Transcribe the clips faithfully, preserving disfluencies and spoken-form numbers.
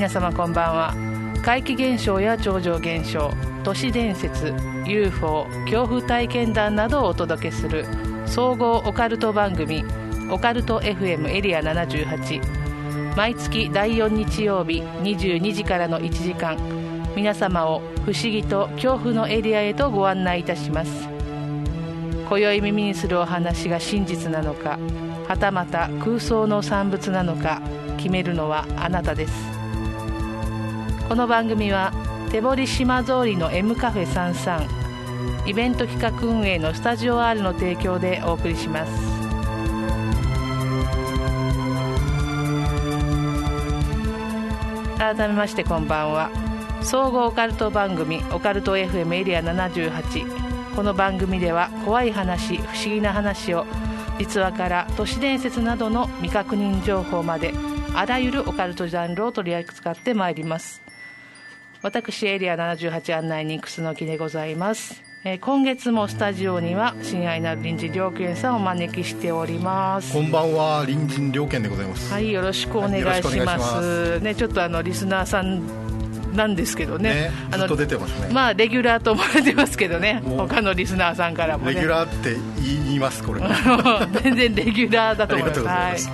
皆様こんばんは。怪奇現象や超常現象、都市伝説、 ユーフォー、 恐怖体験談などをお届けする総合オカルト番組オカルト エフエム エリアななじゅうはち、毎月だいよん日曜日にじゅうにじからのいちじかん、皆様を不思議と恐怖のエリアへとご案内いたします。今宵耳にするお話が真実なのか、はたまた空想の産物なのか、決めるのはあなたです。この番組は手堀島通りの M カフェさんじゅうさん、イベント企画運営のスタジオ R の提供でお送りします。改めましてこんばんは。総合オカルト番組オカルト エフエム エリアななじゅうはち、この番組では怖い話、不思議な話を実話から都市伝説などの未確認情報まで、あらゆるオカルトジャンルを取り扱ってまいります。私エリアななじゅうはち案内人楠木でございます。えー、今月もスタジオには親愛なる隣人良健さんをお招きしております。 こんばんは、隣人良健でございます。 はい、よろしくお願いします。はい、よろしくお願いしますね。ちょっとあのリスナーさんなんですけど ね, ねあのずっと出てますね。 まあレギュラーと思われてますけどね、他のリスナーさんからもね。 レギュラーって言いますこれ全然レギュラーだと思います。 ありがとうございます。 はい、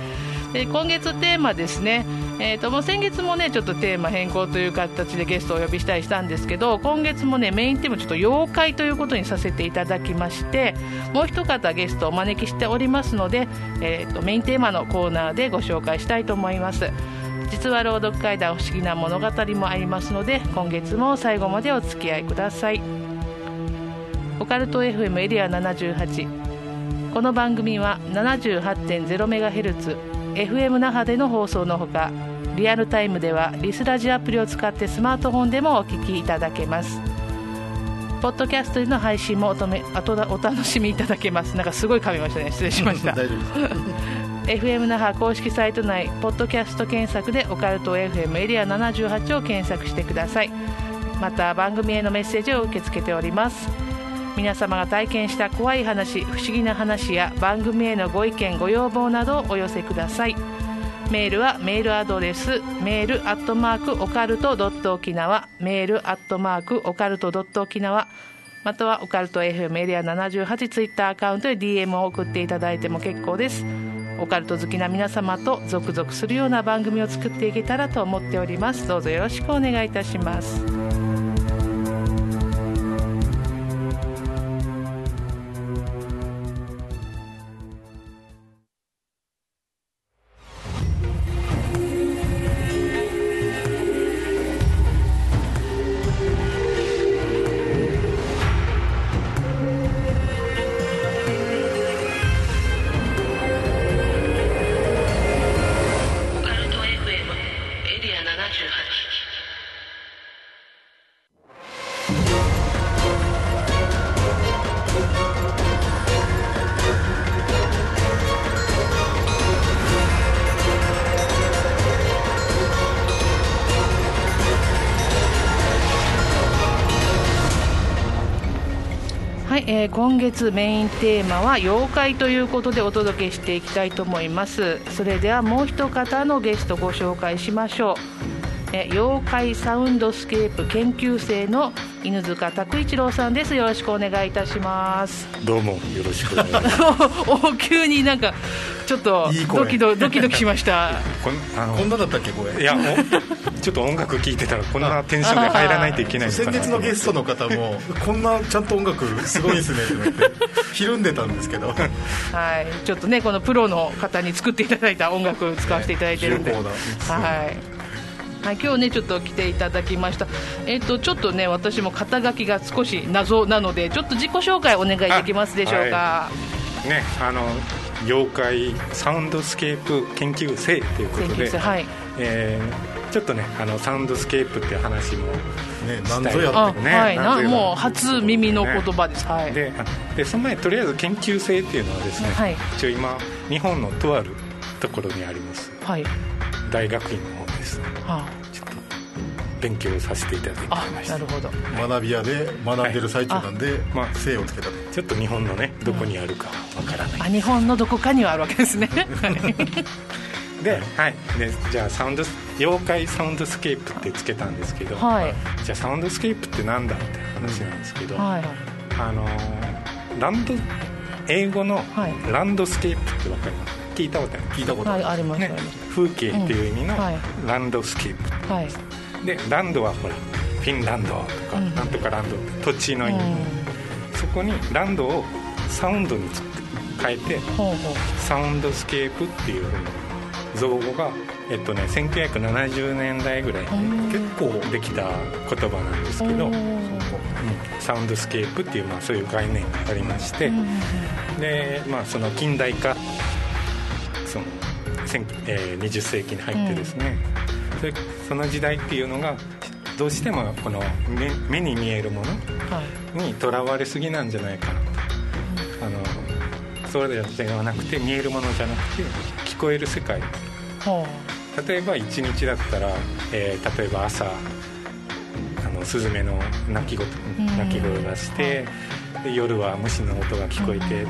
で今月テーマですね、えー、ともう先月もねちょっとテーマ変更という形でゲストをお呼びしたりしたんですけど、今月もねメインテーマちょっと妖怪ということにさせていただきまして、もう一方ゲストをお招きしておりますので、えー、とメインテーマのコーナーでご紹介したいと思います。実は朗読怪談不思議な物語もありますので、今月も最後までお付き合いください。オカルト エフエム エリアななじゅうはち、この番組は ななじゅうはちてんゼロメガヘルツ、エフエム 那覇での放送のほか、リアルタイムではリスラジアプリを使ってスマートフォンでもお聞きいただけます。ポッドキャストでの配信も お, とめあとお楽しみいただけます。なんかすごい噛みましたね、失礼しました大丈夫ですエフエム 那覇公式サイト内ポッドキャスト検索でオカルト エフエム エリアななじゅうはちを検索してください。また番組へのメッセージを受け付けております。皆様が体験した怖い話、不思議な話や番組へのご意見ご要望などをお寄せください。メールはメールアドレスメールアットマークオカルトドット沖縄、メールアットマークオカルトドット沖縄、またはオカルト エフエム エリアななじゅうはちツイッターアカウントで ディーエム を送っていただいても結構です。オカルト好きな皆様とゾクゾクするような番組を作っていけたらと思っております。どうぞよろしくお願いいたします。えー、今月メインテーマは妖怪ということでお届けしていきたいと思います。それではもう一方のゲストご紹介しましょう。えー、妖怪サウンドスケープ研究生の犬塚拓一郎さんです。よろしくお願いいたします。 どうもよろしくお願いしますお急になんかちょっとドキドドキドキしましたこ ん, あのこんなだったっけこれ。 いやちょっと音楽聴いてたらこんなテンションで入らないといけないのかな。 先月のゲストの方もこんなちゃんと音楽すごいですねって言ってひるんでたんですけどはい、 ちょっとねこのプロの方に作っていただいた音楽使わせていただいてるんで、はいはい、今日ねちょっと来ていただきました。えっとちょっとね私も肩書きが少し謎なのでちょっと自己紹介お願いできますでしょうか。 はい、ねあの妖怪サウンドスケープ研究生ということで、 はいえー、ちょっとねあのサウンドスケープっていう話もね何ぞやってね、はい、なもう初耳の言葉です、ねはい、 で, でその前とりあえず研究生っていうのはですね、はい、一応今日本のとあるところにあります、はい、大学院の方です、はあ、ちょっと勉強させていただいてました。 なるほど。 学び屋で学んでる最中なんで、はい、まあ、生をつけたと。 ちょっと日本のねどこにあるかわからない、 うん、あ日本のどこかにはあるわけですねで、はい、でじゃあサウンド妖怪サウンドスケープってつけたんですけど、はい、じゃあサウンドスケープってなんだって話なんですけど、はい、あのランド英語のランドスケープって分かります？聞いたことあります？聞いたことあります、はい、あります、ね、風景っていう意味のランドスケープって言います、はい、でランドはほらフィンランドとか、うん、なんとかランド土地の意味、うん、そこにランドをサウンドに変えて、ほうほうサウンドスケープっていう造語が、えっとね、せんきゅうひゃくななじゅうねんだいぐらいに結構できた言葉なんですけど、うん、サウンドスケープっていう、まあ、そういう概念がありまして、で、まあ、その近代化その、えー、にじゅっせいきに入ってですね、うん、それその時代っていうのがどうしてもこの 目, 目に見えるものにとらわれすぎなんじゃないかなと、あのそれではなくて見えるものじゃなくて聞こえる世界、例えばいちにちだったら、えー、例えば朝あのスズメの鳴き声、鳴き声がして、で夜は虫の音が聞こえてって、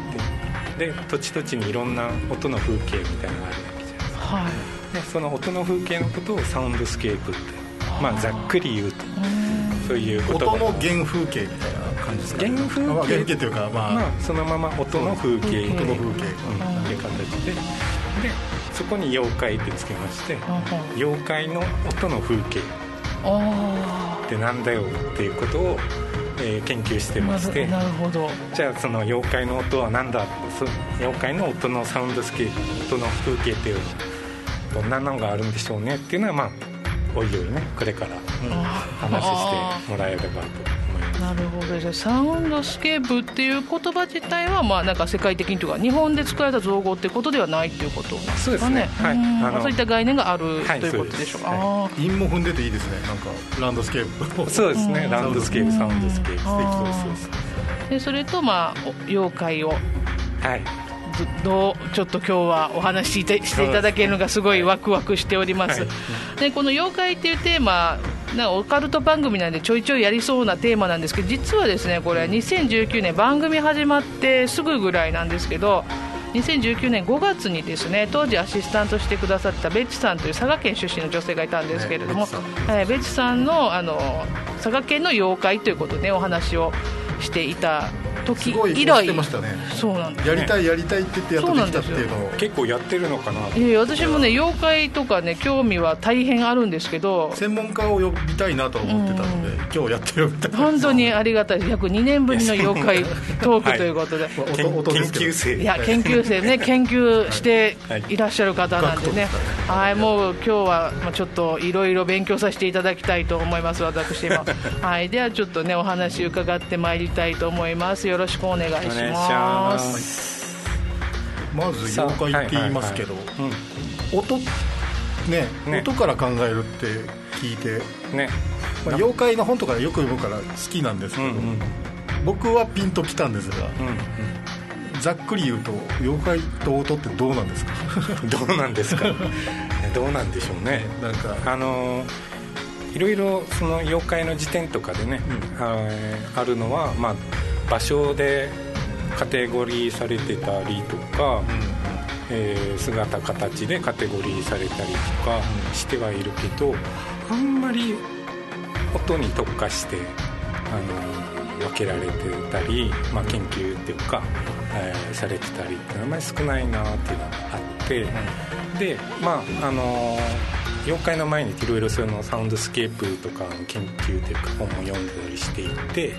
で土地土地にいろんな音の風景みたいなのがあるわけじゃないですか、はい、でその音の風景のことをサウンドスケープって、まあ、ざっくり言うとそういう言葉、 音の原風景みたいな感じですか、ね、 原風景、 まあ、原風景というか、まあまあ、そのまま音の風景、 音の風景、うん、 っていう形で、でそこに妖怪ってつけまして、妖怪の音の風景ってなんだよっていうことを、えー、研究してまして、 なるほど。 じゃあその妖怪の音はなんだ、そ妖怪の音のサウンドスケープ、音の風景っていうどんなのがあるんでしょうねっていうのは、まあおいおいねこれから話してもらえればと思います。 なるほど。じゃあサウンドスケープっていう言葉自体は、まあ、なんか世界的にというか日本で作られた造語っていうことではないっていうことですかね。 そうですね、はい、 あのそういった概念がある、はい、ということでしょうか。 はい、韻も踏んでていいですね。なんかランドスケープそうですね、ランドスケープ、サウンドスケープ、 そうです。でそれと、まあ、妖怪を、はい、どうちょっと今日はお話ししていただけるのがすごいワクワクしております。はい、でこの妖怪っていうテーマなんかオカルト番組なんでちょいちょいやりそうなテーマなんですけど、実はですねこれはにせんじゅうきゅうねん番組始まってすぐぐらいなんですけど、にせんじゅうきゅうねんごがつにですね当時アシスタントしてくださったベッチさんという佐賀県出身の女性がいたんですけれども、はい、ベッチさんの、あの佐賀県の妖怪ということでお話をしていた時以来、 してましたね。 そうなんです、 ね、やりたいやりたいって言ってやっとできたっていうのを結構やってるのかな。 いや私もね妖怪とかね興味は大変あるんですけど、 専門家を呼びたいなと思ってたので、うん、今日やってるみたいな。 本当にありがたいです。約にねんぶりの妖怪トークということで、はい、 研究生いや研究生ね研究していらっしゃる方なんでね、はい、もう今日はちょっといろいろ勉強させていただきたいと思います私もはい、ではちょっとねお話伺ってまいりたいと思います。よろしくお願いします。ます。 まず妖怪って言いますけど、音、ね、ね、音から考えるって聞いて、ね、まあ、妖怪の本とかよく読むから好きなんですけど、うんうん、僕はピンときたんですが、うんうん、ざっくり言うと妖怪と音ってどうなんですかどうなんですかどうなんでしょうね。なんかあのいろいろその妖怪の辞典とかでね、うん、あ, あるのは、まあ、場所でカテゴリーされてたりとか、うん、えー、姿形でカテゴリーされたりとかしてはいるけど、あんまり音に特化してあの分けられてたり、まあ、研究っていうか、えー、されてたりってあんまり少ないなっていうのがあって、うん、でまああの妖怪の前にいろいろそのサウンドスケープとかの研究というか本も読んだりしていて、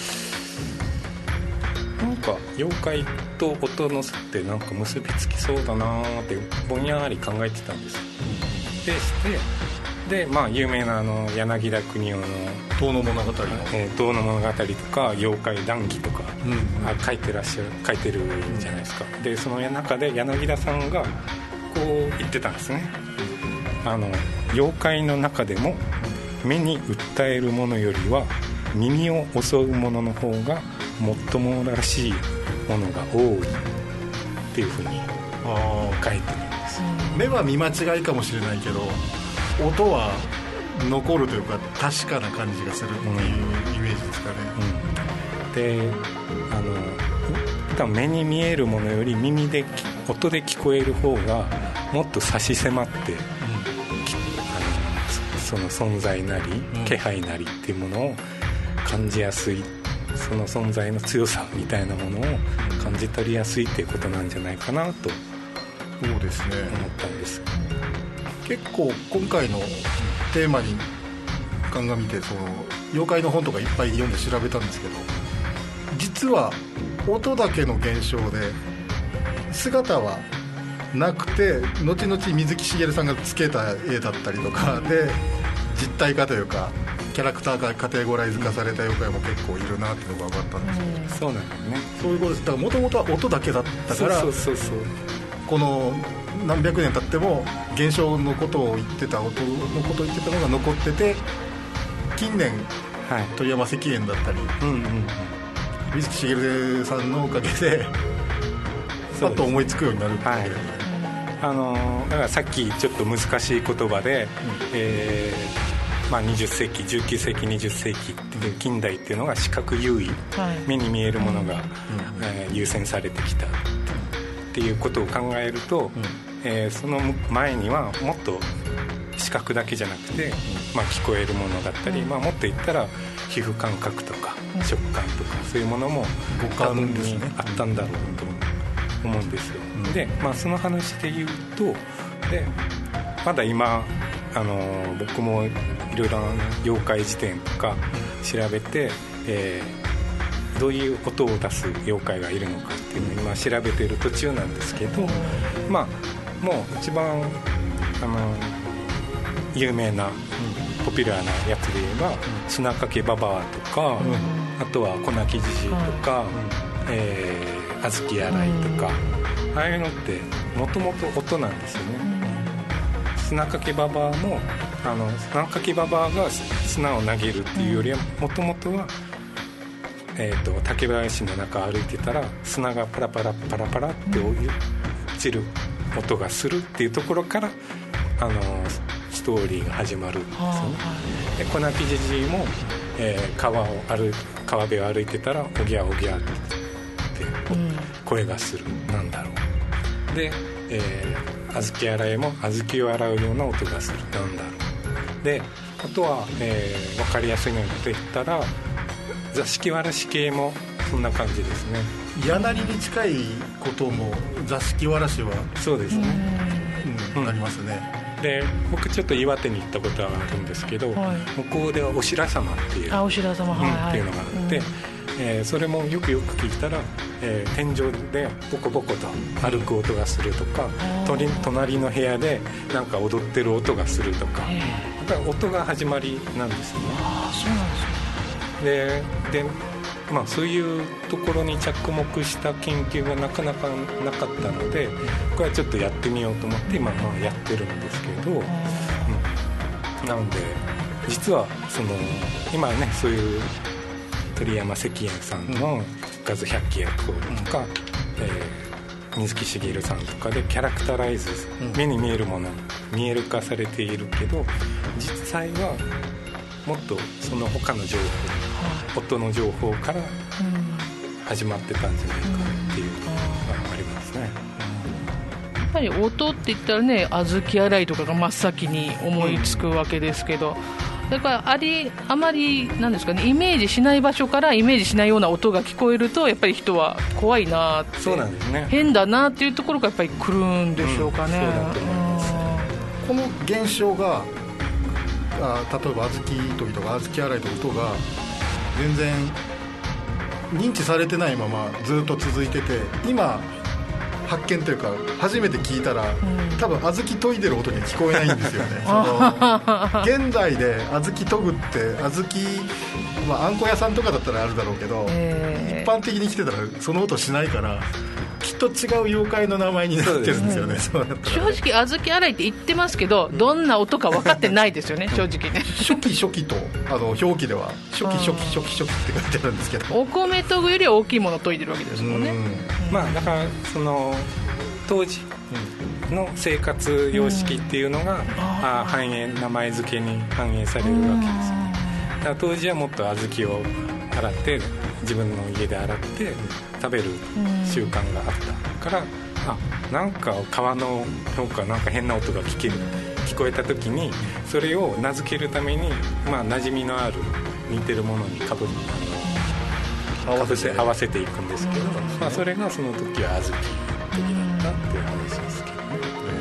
うん、なんか妖怪と音の差ってなんか結びつきそうだなってぼんやり考えてたんです、うん、でしてで、まあ、有名なあの柳田国男の遠野物語の、 えー、遠野物語とか妖怪談義とか、うん、あ書いてらっしゃる書いてるじゃないですか。でその中で柳田さんがこう言ってたんですね。あの妖怪の中でも目に訴えるものよりは耳を襲うものの方がもっともらしいものが多いっていうふうに書いてるんです。 目は見間違いかもしれないけど音は残るというか確かな感じがするっていうイメージですかね、 うんうん、であの多分目に見えるものより耳で音で聞こえる方がもっと差し迫って、うん、あのその存在なり、うん、気配なりっていうものを感じやすい、その存在の強さみたいなものを感じ取りやすいっていうことなんじゃないかなとそうですね思ったんです。 結構今回のテーマに鑑みてその妖怪の本とかいっぱい読んで調べたんですけど、実は音だけの現象で姿はなくて後々水木しげるさんがつけた絵だったりとかで実体化というかキャラクターがカテゴライズ化された妖怪も結構いるなっていうのが分かったんですよ、うん、 そうなんだよね。 そういうことです。だから元々は音だけだったからそうそうそうそう、 この何百年経っても現象のことを言ってた音のことを言ってたのが残ってて、近年、はい、鳥山石燕だったり、うんうんうん、水木しげるさんのおかげでパッと思いつくようになるってわけですね、 はい、あのだからさっきちょっと難しい言葉で、うんえーまあ、にじゅっせいきじゅうきゅうせいきにじゅっせいきっていう近代っていうのが視覚優位、はい、目に見えるものが、うんえー、優先されてきたっていうことを考えると、うんえー、その前にはもっと視覚だけじゃなくて、まあ、聞こえるものだったり、うんまあ、もっと言ったら皮膚感覚とか食感とかそういうものも五感にあったんだろうと思うんですよ、うん、で、まあ、その話で言うとでまだ今あの僕もいろいろな妖怪辞典とか調べて、えー、どういう音を出す妖怪がいるのかっていうのを今調べている途中なんですけど、まあもう一番あの有名なポピュラーなやつで言えば、うん、砂かけババアとか、うん、あとは粉木じじいとか、うんえー、小豆洗いとか、うん、ああいうのってもともと音なんですよね、うん、砂かけババアもあの砂かけババアが砂を投げるっていうよりはもともとは、えー、と竹林の中歩いてたら砂がパラパラパラパラって落ちる音がするっていうところからあのストーリーが始まるんですよね、はあ、で粉木じじいも、えー、川を歩川辺を歩いてたらおぎゃおぎゃって声がする、うん、なんだろうで、えー、小豆洗いも小豆を洗うような音がする、なんだろうであとは、えー、分かりやすいのと言ったら座敷わらし系もそんな感じですね。 矢なりに近いことも座敷わらしはそうですね、 うんうん、なりますね。 で僕ちょっと岩手に行ったことがあるんですけど、はい、向こうではお白様っていうあお白様、はいはい、 っていうのがあって、うんえー、それもよくよく聞いたら、えー、天井でボコボコと歩く音がするとか、うん、隣の部屋でなんか踊ってる音がするとか、だから音が始まりなんですよね。 あそうなんですね。 ででまあ、そういうところに着目した研究がなかなかなかったのでこれはちょっとやってみようと思って今まあやってるんですけど、うん、なので実はその今ねそういう鳥山石燕さんの画図百鬼夜行とか、うんえー、水木しげるさんとかでキャラクタライズ、うん、目に見えるもの見える化されているけど実際はもっとその他の情報、音の情報から始まってたんじゃないかっていうのがありますね。 やっぱり音って言ったらね小豆洗いとかが真っ先に思いつくわけですけど、うん、だからありあまりなんですかねイメージしない場所からイメージしないような音が聞こえるとやっぱり人は怖いなってそうなんですね変だなっていうところがやっぱり来るんでしょうかね、 うん、そうだと思います。 この現象があ例えば小豆研ぎとか小豆洗いと音が全然認知されてないままずっと続いてて今発見というか初めて聞いたら、うん、多分小豆研いでる音に聞こえないんですよねその現代で小豆研ぐって小豆、まあ、あんこ屋さんとかだったらあるだろうけど、えー、一般的に来てたらその音しないからきっと違う妖怪の名前になってるんですよね。 そうですね。正直小豆洗いって言ってますけどどんな音か分かってないですよね正直ね。 初期初期とあの表記では初期初期初期初期って書いてあるんですけどお米研ぐよりは大きいものを研いでるわけですもんね。 うんまあだからその当時の生活様式っていうのが、うん、あ反映名前付けに反映されるわけですよね。だから当時はもっと小豆を洗って自分の家で洗って食べる習慣があったからあなんか川のなんかなんか変な音が聞ける聞こえた時にそれを名付けるために、まあ、馴染みのある似てるものにかぶあの合わせて合わせていくんですけど、まあ、それがその時は小豆時だったっていう話ですけどね。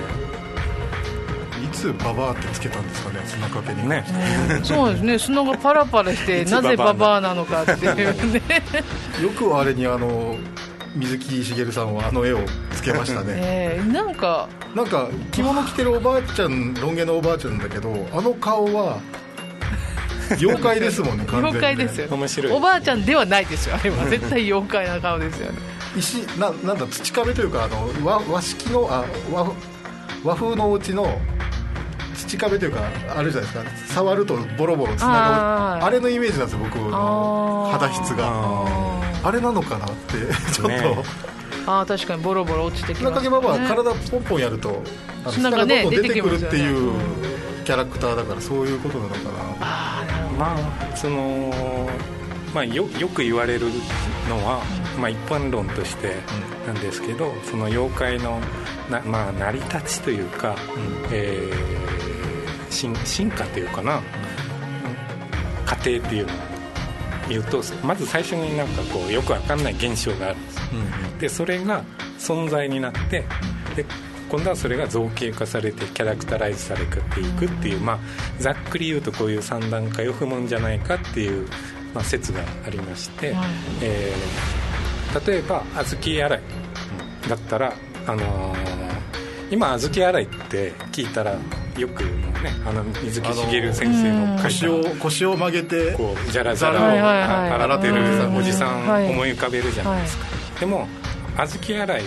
いつババアってつけたんですかね、砂かけにね。 そうですね、砂がパラパラしてなぜババアなのかっていうねよくあれにあの水木しげるさんはあの絵をつけましたね、 えー、なんかなんか着物着てるおばあちゃん、ロン毛のおばあちゃんだけど、あの顔は妖怪ですもんね完全にね。 妖怪ですよ、 面白い。 おばあちゃんではないですよ、あれは絶対妖怪な顔ですよね。 石 な, なんだ土壁というかあの 和, 和式のあ 和, 和風のお家の土壁というかあるじゃないですか、触るとボロボロ砂が あ, あれのイメージなんですよ僕の肌質が。 あ, あれなのかなってちょっと、ね、 あ確かにボロボロ落ちてきますね。 砂かけばば体ポンポンやると砂がどんどん出てくるっていうキャラクターだからそういうことなのかな。 あなるほど。 まあそのまあ、よ, よく言われるのは、うんまあ、一般論としてなんですけど、うん、その妖怪のな、まあ、成り立ちというか、うんえー、進, 進化というかな、うん、過程っていうのを言うとまず最初になんかこうよくわかんない現象があるんです、うん、でそれが存在になってで今度はそれが造形化されてキャラクタライズされていくっていう、まあ、ざっくり言うとこういうさん段階を踏むんじゃないかっていうまあ、説がありまして、はいえー、例えば小豆洗いだったら、あのー、今小豆洗いって聞いたらよく、ね、あの水木しげる先生の腰を、腰を曲げてこうジャラジャラを洗ってるおじさんを思い浮かべるじゃないですか、はい、でも小豆洗い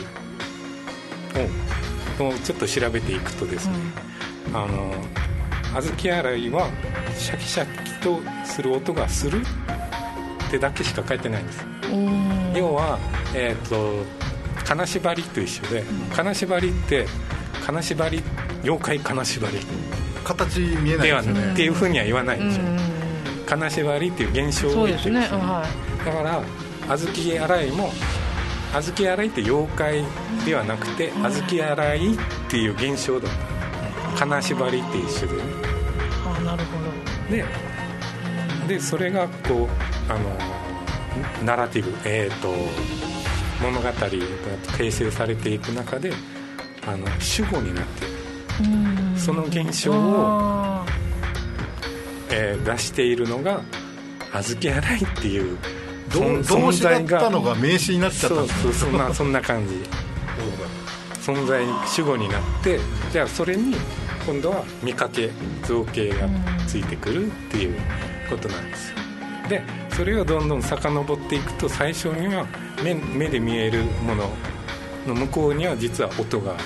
をちょっと調べていくとですね、うん、あの小豆洗いはシャキシャキとする音がするってだけしか書いてないんです。要は、えーと、金縛りと一緒で、うん、金縛りって金縛り妖怪金縛り形見えないですよねっていうふうには言わないんですよ、うん、金縛りっていう現象を言ってるんですよ、ねはい、だから小豆洗いも小豆洗いって妖怪ではなくて、うん、小豆洗いっていう現象だった、うん、金縛りって一緒でね。 あなるほど。 ででそれがこうあのナラティブ、えー、と物語が形成されていく中であの主語になっている、うん、その現象を、えー、出しているのが小豆洗いっていう動詞だったのが名詞になっちゃったんですそうそうそんな、そんな感じ存在主語になってじゃあそれに今度は見かけ造形がついてくるっていうことなんですよ。でそれをどんどん遡っていくと最初には 目, 目で見えるものの向こうには実は音があった。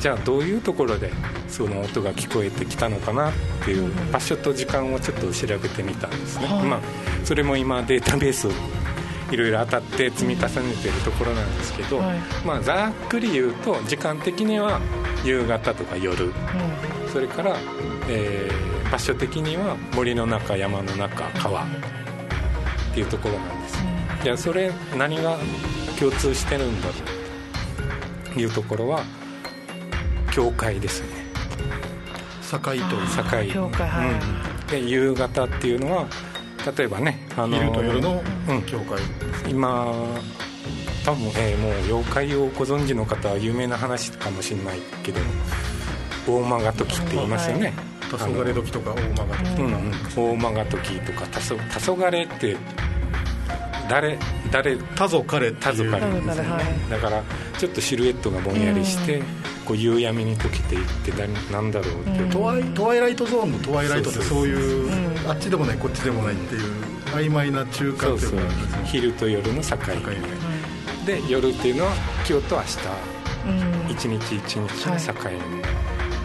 じゃあどういうところでその音が聞こえてきたのかなっていう場所と時間をちょっと調べてみたんですね、まあ、それも今データベースをいろいろ当たって積み重ねているところなんですけど、はいまあ、ざっくり言うと時間的には夕方とか夜、うん、それから、えー、場所的には森の中山の中川っていうところなんです、うん、じゃあそれ何が共通してるんだろうというところは境界ですね。 境と境境界、はいうん、で夕方っていうのは例えばね、 あのー、昼と夜の境界、 うん、今多分、えー、もう妖怪をご存知の方は有名な話かもしれないけど大間が時って言いますよね。 黄昏時とか大間が時とか、うん、 大間が時とか黄昏って誰誰たぞかれたぞかれですね、はい、だからちょっとシルエットがぼんやりして、うん、こう夕闇に溶けていって何だろうって、 うん、トワイ、トワイライトゾーンのトワイライトってそういう、うん、あっちでもないこっちでもないっていう曖昧な中間っていうか、そうそう昼と夜の境目、境目で夜っていうのは今日と明日、うん、一日一日の境目、はい、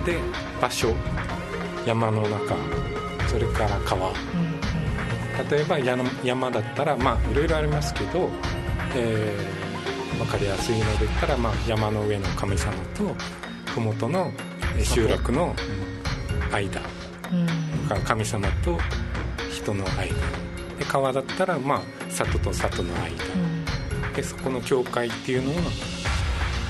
で場所山の中それから川、うん例えば山だったらまあいろいろありますけど、えー、分かりやすいので言ったら、まあ、山の上の神様と麓の集落の間、うん、神様と人の間で川だったら、まあ、里と里の間、うん、でそこの境界っていうのは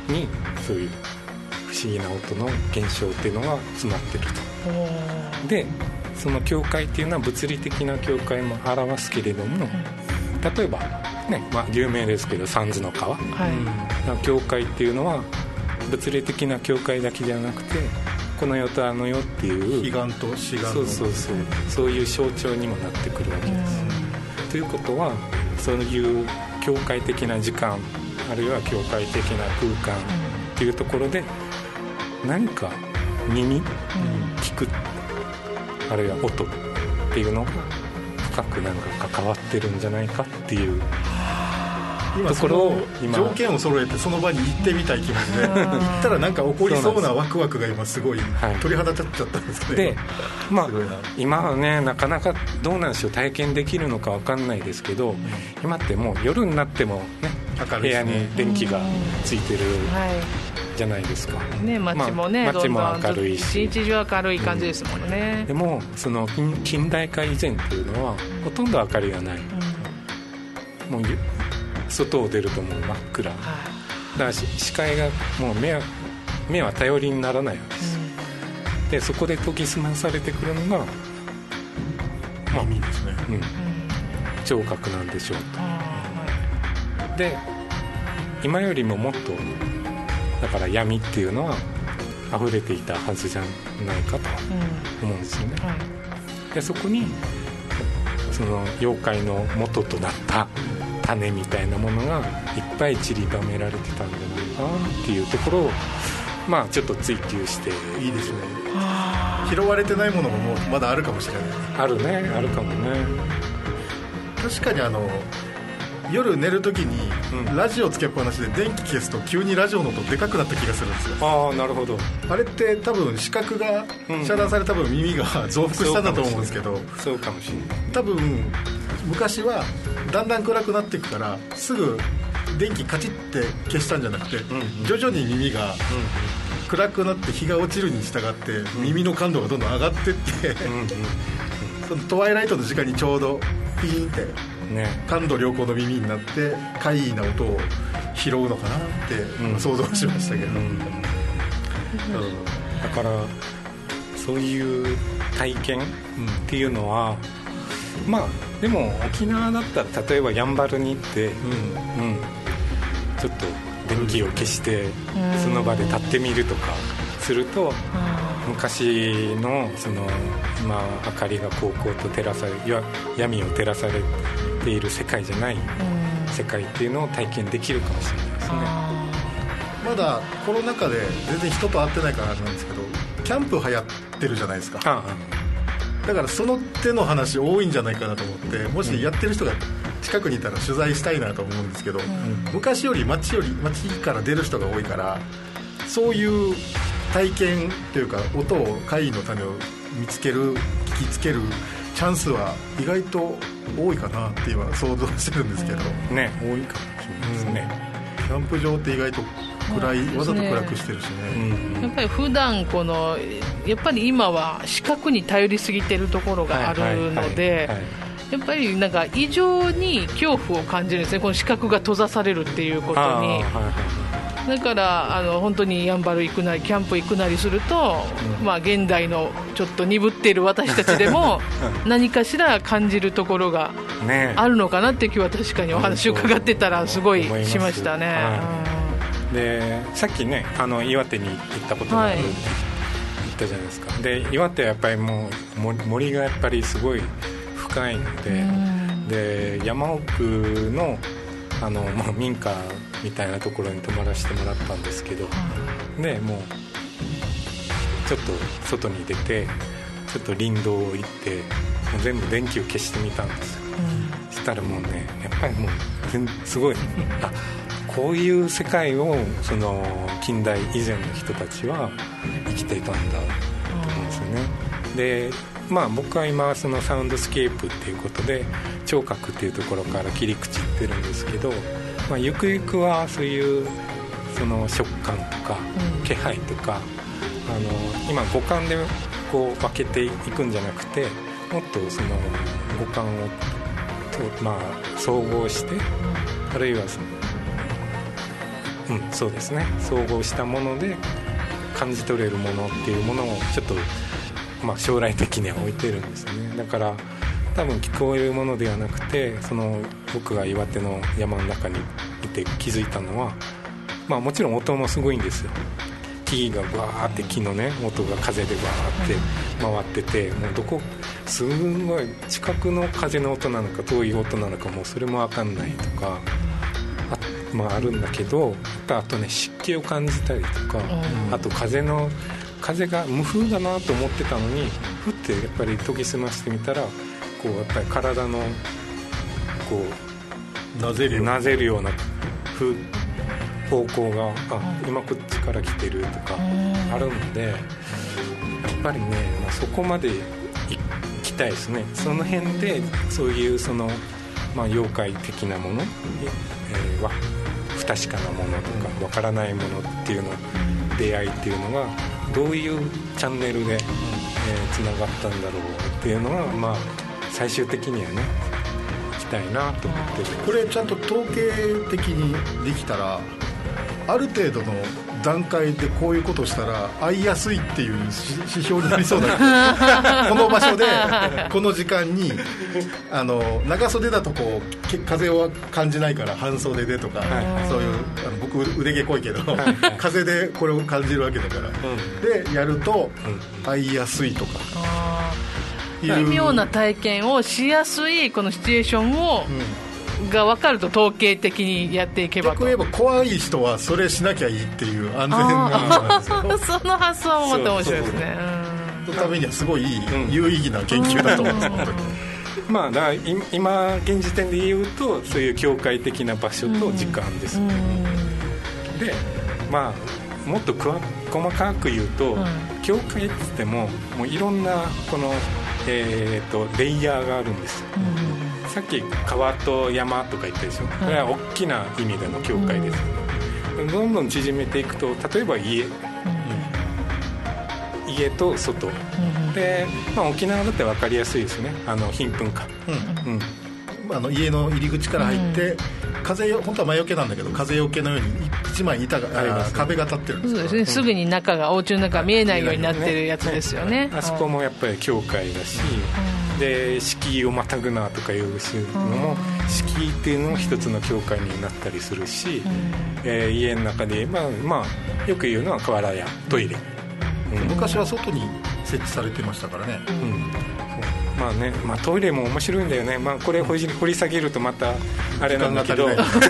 にそういう不思議な音の現象っていうのが詰まってると。でその境界っていうのは物理的な境界も表すけれども、例えばね、まあ、有名ですけど三途の川、はい、境界っていうのは物理的な境界だけじゃなくてこの世とあの世っていう彼岸と志願のそうそうそうそういう象徴にもなってくるわけです。ということはそういう境界的な時間あるいは境界的な空間っていうところで何か耳、うん、聞くあるいは音っていうのが深くなんか関わってるんじゃないかっていう今ところを条件を揃えてその場に行ってみたい気持ちで行ったらなんか起こりそうなワクワクが今すごい鳥肌立っちゃったんですけど、 で、まあ、今はねなかなかどうなんでしょう体験できるのか分かんないですけど、うん、今ってもう夜になっても、ね、部屋に電気がついてるじゃないですか、 ね、街もね、 まあ、街も明るいし一日中明るい感じですもんね、 うん、でもその 近, 近代化以前っていうのはほとんど明かりがない、うん、もう外を出るともう真っ暗、はい、だから視界がもう 目, は目は頼りにならないわけです、うん、でそこで研ぎ澄まされてくるのがまあ耳ですね、うん、 聴覚なんでしょうと、はい、で今よりももっとだから闇っていうのは溢れていたはずじゃないかと思うんですよね、うんはい、でそこにその妖怪の元となった種みたいなものがいっぱい散りばめられてたんじゃないかなっていうところをまあちょっと追求していいですね。拾われてないものももうまだあるかもしれない。 あるね、あるかもね。 確かにあの夜寝るときにラジオつけっぱなしで電気消すと急にラジオの音でかくなった気がするんですよ。 ああなるほど。 あれって多分視覚が遮断された分耳が増幅したんだと思うんですけど、 そうかもしれない。 多分昔はだんだん暗くなっていくからすぐ電気カチッて消したんじゃなくて、うんうん、徐々に耳が暗くなって日が落ちるに従って耳の感度がどんどん上がってって、うんうんうん、そのトワイライトの時間にちょうどピーンってね、感度良好の耳になって怪異な音を拾うのかなって、うん、想像しましたけど、うんうん、だからそういう体験っていうのは、うん、まあでも沖縄だったら例えばやんばるに行って、うんうん、ちょっと電気を消してその場で立ってみるとかすると、昔のその、まあ、明かりがこうこうと照らされ闇を照らされている世界じゃない世界っていうのを体験できるかもしれないですね。 まだコロナ禍で全然人と会ってないからなんですけどキャンプ流行ってるじゃないですか。ああだからその手の話多いんじゃないかなと思って、もしやってる人が近くにいたら取材したいなと思うんですけど、うん、昔より街より街から出る人が多いからそういう体験というか音を怪異の種を見つける聞きつけるチャンスは意外と多いかなって今想像してるんですけど、 ね、多いかもしれないですね、 うん、キャンプ場って意外と暗い、ね、わざと暗くしてるしね、 うん、やっぱり普段このやっぱり今は視覚に頼りすぎてるところがあるので、やっぱりなんか異常に恐怖を感じるんですね、この視覚が閉ざされるっていうことに。はいはい、だからあの本当にやんばる行くなりキャンプ行くなりすると、うん、まあ、現代のちょっと鈍っている私たちでも何かしら感じるところがあるのかなって今日は確かにお話を伺ってたらすごいしましたね。はい、 でさっきねあの岩手に行ったことがあるって言ったじゃないですか。で岩手はやっぱりもう森がやっぱりすごい深いので、うん、で山奥のあの、まあ、民家みたいなところに泊まらせてもらったんですけど、うん、でもうちょっと外に出てちょっと林道を行ってもう全部電気を消してみたんですよ、うん、そしたらもうねやっぱりもうすごいあこういう世界をその近代以前の人たちは生きていたんだと思うんですよね。でまあ、僕は今そのサウンドスケープっていうことで聴覚っていうところから切り口ってるんですけど、まあ、ゆくゆくはそういうその食感とか気配とか、うん、あの今五感でこう分けていくんじゃなくてもっとその五感をと、まあ、総合してあるいはそのうん、そうですね、総合したもので感じ取れるものっていうものをちょっと、まあ、将来的には置いてるんですね。だから多分聞こえるものではなくて、その僕が岩手の山の中にいて気づいたのは、まあ、もちろん音もすごいんですよ。木がバーって木のね音が風でバーって回ってて、もうどこすごい近くの風の音なのか遠い音なのかもうそれも分かんないとか あ,、まあ、あるんだけど、あとね湿気を感じたりとか、あと風の風が無風だなと思ってたのにふってやっぱり研ぎ澄ましてみたら、こうやっぱり体のこうなぜるようななぜるような風方向が、あ、今こっちから来てるとかあるので、やっぱりね、まあ、そこまで行きたいですね。その辺でそういうその、まあ、妖怪的なもの、えー、は不確かなものとかわからないものっていうの出会いっていうのがどういうチャンネルで、えー、つながったんだろうっていうのは、まあ、最終的にはね行きたいなと思ってる。 これちゃんと統計的にできたら、ある程度の段階でこういうことをしたら会いやすいっていう指標になりそうだけどこの場所でこの時間にあの長袖だとこう風を感じないから半袖でとか、はい、そういうあの僕腕毛濃いけど、はい、風でこれを感じるわけだから、うん、でやると会いやすいとか、 うん、妙な体験をしやすいこのシチュエーションを、うん、が分かると統計的にやっていけばと。 逆に言えば怖い人はそれしなきゃいいっていう安全なその発想もまた面白いですね。 そのためにはすごい有意義な研究だと思うんです、本当に。 まあ、だ今現時点で言うとそういう教会的な場所と時間ですね。で、まあ、もっとくわ細かく言うと、うん、教会って言っても、もういろんなこの、えー、とレイヤーがあるんですよ、うん、さっき川と山とか言ったでしょ、これは大きな意味での教会です、うん、どんどん縮めていくと、例えば家、うん、家と外、うん、で、まあ、沖縄だって分かりやすいですね、あの貧困化、うんうん、 あの家の入り口から入って、うん、風よ本当は魔除けなんだけど風よけのように一枚板が、ね、壁が立ってるんです。 そうですね、うん、すぐに中がお家の中が見えないようになってるやつですよね。 あそこもやっぱり教会だし、うん、で敷居をまたぐなとかいうのも、うん、敷居っていうのも一つの教会になったりするし、うん、えー、家の中で、まあまあ、よく言うのは河原やトイレ、 うん、昔は外に設置されてましたからね、うん、 まあね、まあ、トイレも面白いんだよね、まあ、これ掘り、掘り下げるとまたあれなんだけどそうそう、うん、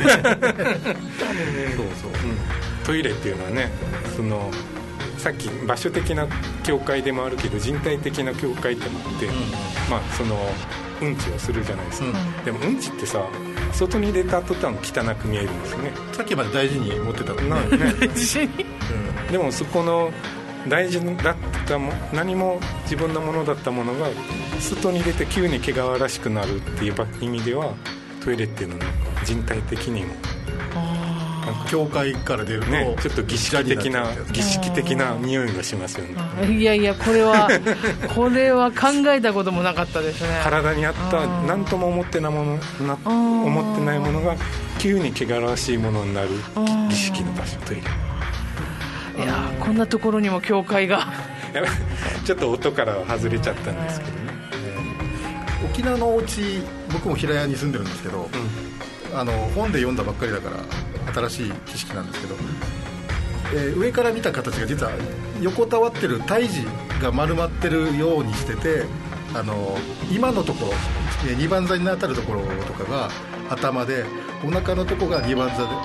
トイレっていうのはね、そのさっき場所的な境界でもあるけど人体的な境界ってもあって、うん、まあそのうんちをするじゃないですか、うん、でもうんちってさ外に出た途端汚く見えるんですよね。 さっきまで大事に持ってたもんね大事に、 うん、でもそこの大事だったも何も自分のものだったものが外に出て急に汚らしくなるっていう意味ではトイレっていうのは人体的にも教会から出ると、 ね、ちょっと儀式的な儀式的な匂いがしますよね。 いやいやこれはこれは考えたこともなかったですね。 体に合った何とも思ってないものな思ってないものが急に汚らしいものになる儀式の場所トイレ。 いやこんなところにも教会がちょっと音からは外れちゃったんですけどね、 えー、沖縄のお家僕も平屋に住んでるんですけど、うん、あの本で読んだばっかりだから新しい知識なんですけど、えー、上から見た形が実は横たわってる胎児が丸まってるようにしてて、あの今のところにばん座に当たるところとかが頭でお腹のところがにばん座で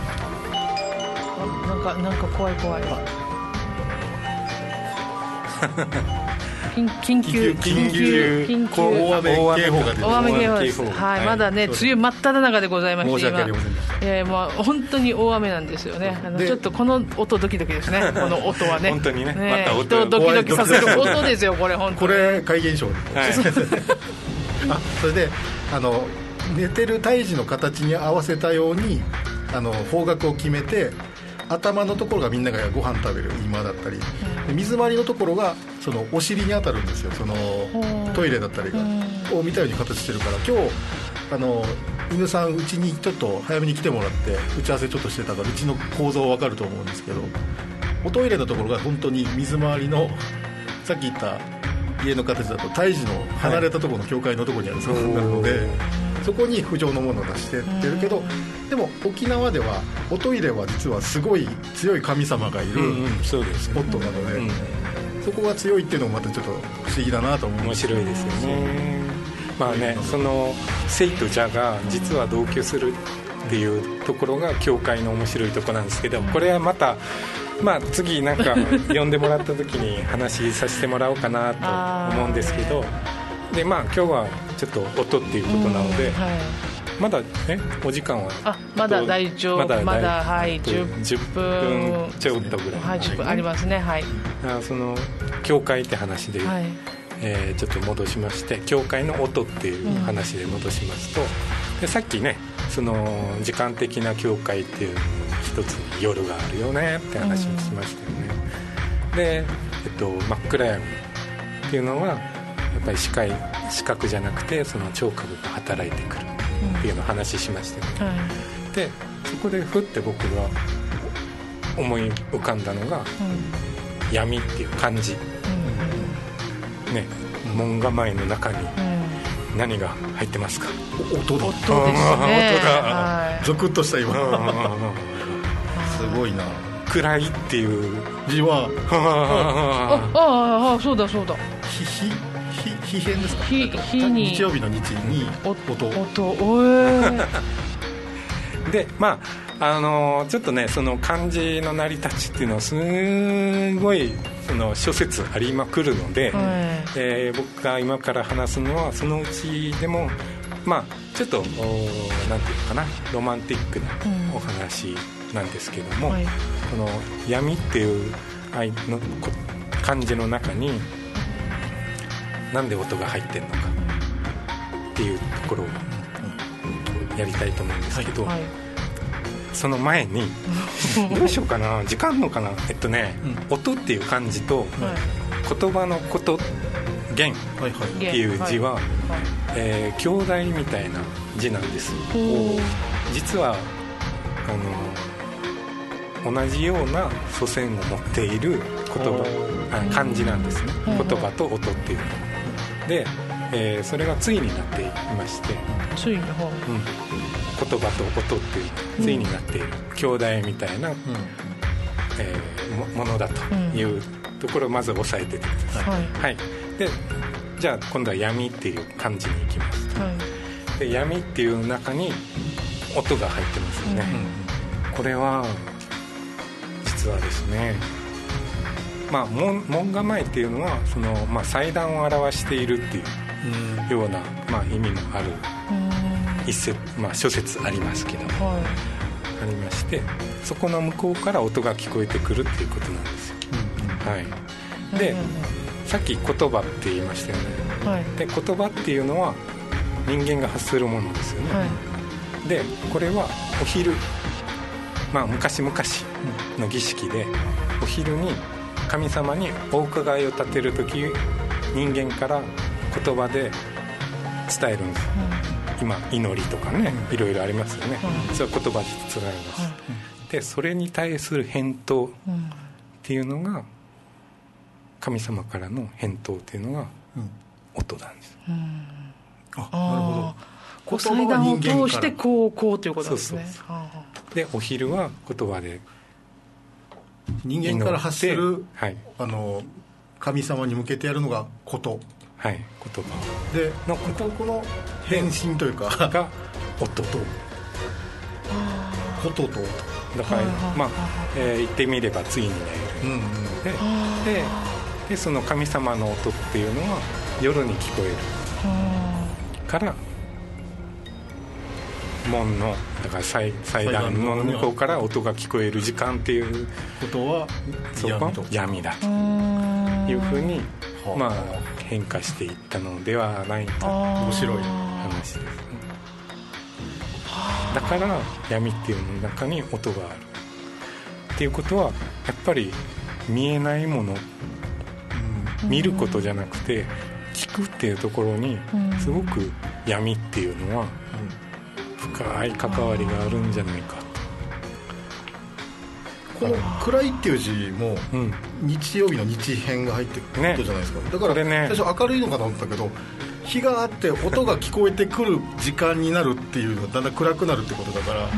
なんか、なんか怖い怖い緊急緊急緊急大雨警報が出て大雨警報です、はいはい、まだね梅雨真っ只中でございまして、 申し訳ありませんでした。 いやもう本当に大雨なんですよね。あのちょっとこの音ドキドキですねこの音はね本当に ね, ねまた音人をドキドキさせる音ですよこれ本当にこれ怪現象、はい、あそれであの寝てる胎児の形に合わせたようにあの方角を決めて、頭のところがみんながご飯食べる今だったり、うん、水回りのところがそのお尻に当たるんですよ、そのトイレだったりがを見たように形してるから、今日あの犬さんうちにちょっと早めに来てもらって打ち合わせちょっとしてたからうちの構造分かると思うんですけど、おトイレのところが本当に水回りのさっき言った家の形だと胎児の離れたところの境界のところにあるそうなので、はい、そこに不浄のものを出してってるけど、でも沖縄ではおトイレは実はすごい強い神様がいるスポットなので、うんうん、そこが強いっていうのもまたちょっと不思議だなと思う。 面白いですよね。まあね、その聖と邪が実は同居するっていうところが教会の面白いところなんですけど、これはまたまあ、次なんか呼んでもらった時に話させてもらおうかなと思うんですけど、で、まあ、今日はちょっと音っていうことなので、はい、まだえお時間はあまだ大丈夫、まだ、まだ、はい、じゅっぷんじゅっぷんちょっとぐらい、 はい、じゅっぷんありますね、はい、 あその教会って話で、はい、えー、ちょっと戻しまして、教会の音っていう話で戻しますと、うん、でさっきねその時間的な教会っていう一つ夜があるよねって話をしましたよね、うん、で、えっと、真っ暗闇っていうのはやっぱり視界視覚じゃなくてその聴覚が働いてくるっていうのを話しましたよね、うん、でそこでふって僕が思い浮かんだのが、うん、闇っていう漢字、うん、ね、門構えの中に何が入ってますか？ 音だ。 音ですね。 音だ。ゾクッとした今。すごいな。 暗いっていう字はあああそうだそうだ。 ひひひひ変ですか？ ひひに日曜日の日に音音おえでまああのー、ちょっとねその漢字の成り立ちっていうのはすごいその諸説ありまくるので、はい、えー、僕が今から話すのはそのうちでもまあちょっとなんていうのかなロマンティックなお話なんですけども、うんはい、この闇っていう愛の漢字の中になんで音が入ってるのかっていうところをやりたいと思うんですけど、はいはい、その前にどうしようかな時間あるのかなえっとね、うん、音っていう漢字と、はい、言葉のこと言っていう字は、はいはいえー、兄弟みたいな字なんです。実はあの同じような祖先を持っている言葉漢字なんですね。言葉と音っていうので、えー、それが対になっていまして対の方、うん、 言葉と音っていう対になっている、うん、兄弟みたいな、うんえー、も, ものだというところをまず押さえててください、はいはい、でじゃあ今度は闇っていう漢字に行きます、はい、で闇っていう中に音が入ってますよね、うん、これは実はですねまあ、門, 門構えっていうのはその、まあ、祭壇を表しているっていうような、まあ、意味もある一説、まあ、諸説ありますけど、はい、ありましてそこの向こうから音が聞こえてくるっていうことなんですよ、うんはい、で、うん、さっき言葉って言いましたよね、はい、で言葉っていうのは人間が発するものですよね、はい、でこれはお昼、まあ、昔々の儀式でお昼に神様にお伺いを立てるとき人間から言葉で伝えるんです、うん、今祈りとかね、うん、いろいろありますよね、うん、それは言葉で伝えます、うん、でそれに対する返答っていうのが神様からの返答っていうのが音なんです、うん、 あなるほど祭壇を通してこうこうということですね。そうそうでお昼は言葉で人間から発する、はい、あの神様に向けてやるのがこと、 はい、言葉でのここの変身というかが音とこととだから、まあえー、言ってみれば対になる、うんうん、で, で, でその神様の音っていうのは夜に聞こえるから門のだから 祭, 祭壇の向こうから音が聞こえる時間っていうことはそこは闇だというふうにまあ変化していったのではないか面白い話ですね。だから闇っていうの中に音があるっていうことはやっぱり見えないもの、うん、見ることじゃなくて聞くっていうところにすごく闇っていうのは深い関わりがあるんじゃないかと。この暗いっていう字も、うん、日曜日の日編が入ってることじゃないですか、ね、だから最初明るいのかと思ったけど、日があって音が聞こえてくる時間になるっていうのはだんだん暗くなるってことだから、うん、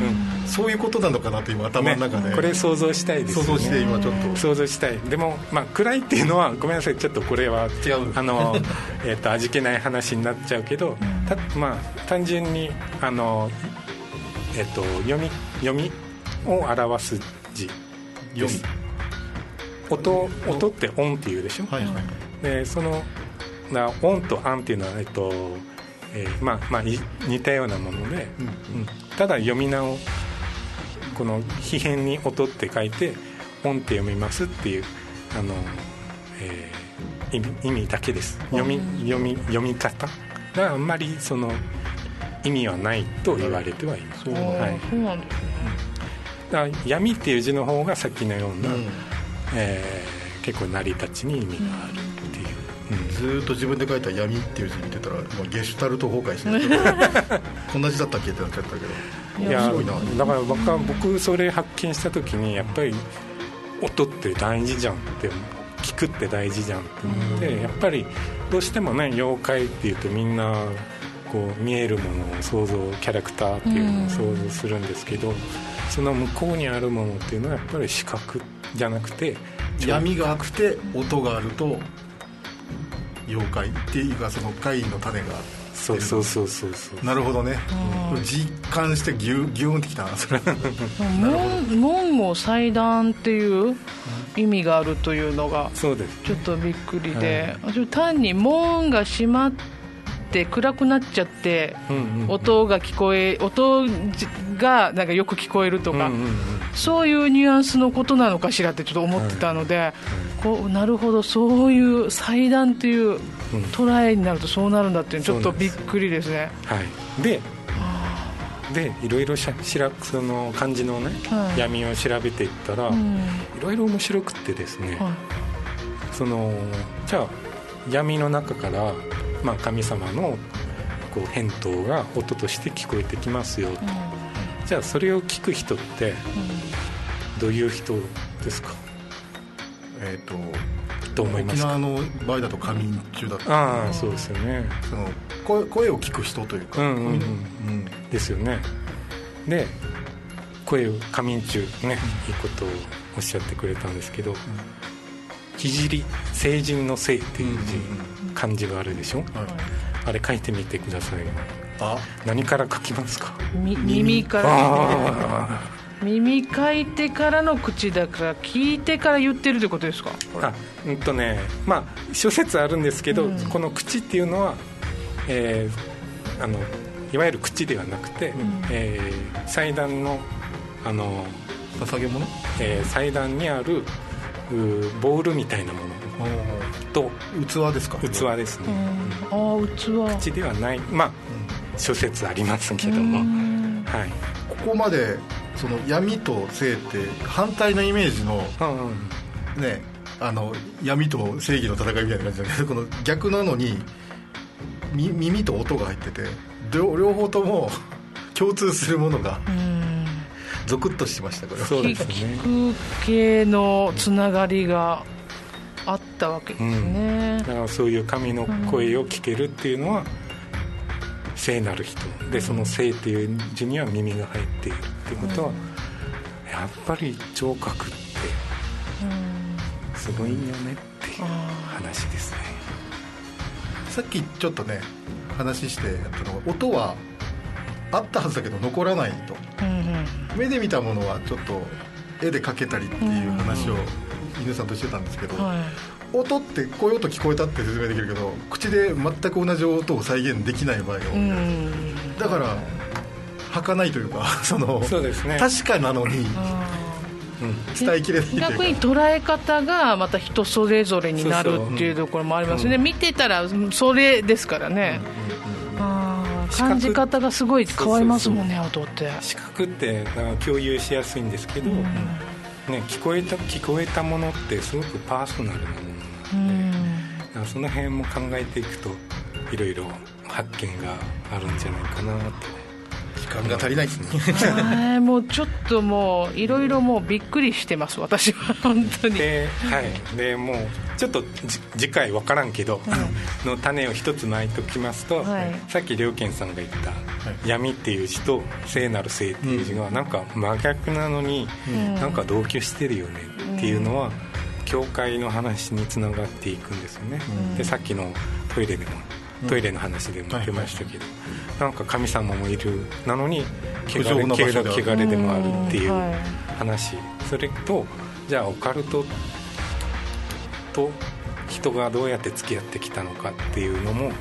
そういうことなのかなって今頭の中で、 ね、これ想像したいですよね。 想像して今ちょっと想像したい。でも、まあ、暗いっていうのはごめんなさい、ちょっとこれは違うあの、えー、と味気ない話になっちゃうけど、た、まあ、単純にあの、えー、と読み読みを表す字です。音, 音って音っていうでしょ、はいはい、でその音と暗っていうのは、えっとえーまあまあ、似たようなもので、うんうん、ただ読み名をこの非変に音って書いて音って読みますっていうあの、えー、意味、意味だけです。読み、読み、読み方があんまりその意味はないと言われてはいます。そうなんですね。だから闇っていう字の方がさっきのような、うんえー、結構成り立ちに意味があるっていう、 うん、ずっと自分で書いた闇っていう字見てたらゲシュタルト崩壊してこんな字だったっけってなっちゃったけど、 いやすごいな。だから僕は僕それ発見した時にやっぱり音って大事じゃんって、聞くって大事じゃんって思って、やっぱりどうしてもね妖怪っていうとみんなこう見えるものを想像、キャラクターっていうのを想像するんですけど、その向こうにあるものっていうのはやっぱり視覚じゃなくて闇があって音があると妖怪っていうかその怪異の種がそうそうそうそうそうなるほどね、うん、実感してギュギュンってきたなそれ門, 門も祭壇っていう意味があるというのがちょっとびっくりで、はい、単に門が閉まって暗くなっちゃって、うんうんうん、音が聞こえ音がなんかよく聞こえるとか、うんうんうん、そういうニュアンスのことなのかしらってちょっと思ってたので、はい、こうなるほどそういう祭壇という捉えになるとそうなるんだっていうちょっとびっくりですね。 はい、ででいろいろしらその漢字のね、はい、闇を調べていったら、うん、いろいろ面白くってですね、はい、そのじゃあ闇の中からまあ、神様のこう返答が音として聞こえてきますよと、うん、じゃあそれを聞く人ってどういう人ですか、 うん、えっ、ー、とどう思いますか。 沖縄の場合だと仮眠中だとああそうですよね。 その 声, 声を聞く人というか、うんうんうんうん、 ですよね。で声を仮眠中ね、うん、いいことをおっしゃってくれたんですけど、聖成人の聖っていう字、うんうんうん、漢字があるでしょ、はい、あれ書いてみてください。あ何から書きますか。 耳から耳書いてからの口だから聞いてから言ってるってことですか。 あうんとねまあ諸説あるんですけど、うん、この口っていうのは、えー、あのいわゆる口ではなくて、うんえー、祭壇のあの捧げ物、 えー、祭壇にあるボールみたいなものと器ですか。 器ですね、 うん、あ器口ではないまあ、うん、諸説ありますけども、はい、 ここまでその闇と正って反対のイメージの、うんうん、ねあの闇と正義の戦いみたいな感じなんですけど、この逆なのに耳と音が入ってて 両, 両方とも共通するものがゾクッとしました。これそうですね。 聞く系のつながりがあったわけですね、 うん、だからそういう神の声を聞けるっていうのは聖なる人で、その聖っていう字には耳が入っているっていうことは、うん、やっぱり聴覚ってすごいよねっていう話ですね、 うん、さっきちょっとね話してやったのは音はあったはずだけど残らないと、うんうん、目で見たものはちょっと絵で描けたりっていう話を犬さんとしてたんですけど、はい、音ってこういう音聞こえたって説明できるけど口で全く同じ音を再現できない場合が多い、うん、だから儚いというかそのそうですね、 確かなのに、うん、伝えきれないというか、 逆に捉え方がまた人それぞれになるっていうところもありますね、うん、見てたらそれですからね、うんうんうん感じ方がすごい変わりますもんね。音って視覚って共有しやすいんですけど、うんね、聞こえた聞こえたものってすごくパーソナルなものなので、うん、だからその辺も考えていくといろいろ発見があるんじゃないかなと。 時間が足りないですねもうちょっともういろいろもうびっくりしてます私は本当にで、はい、でもうちょっと次回分からんけど、うん、の種を一つまいておきますと、はい、さっき良健さんが言った、はい、闇っていう字と聖なる聖っていう字がなんか真逆なのに、うん、なんか同居してるよねっていうのは、うん、教会の話につながっていくんですよね、うん、でさっきのトイレでもトイレの話でも言ってましたけど、うん、なんか神様もいるなのに汚れ、汚れでもあるっていう話、それとじゃあオカルトと人がどうやって付き合ってきたのかっていうのもなんか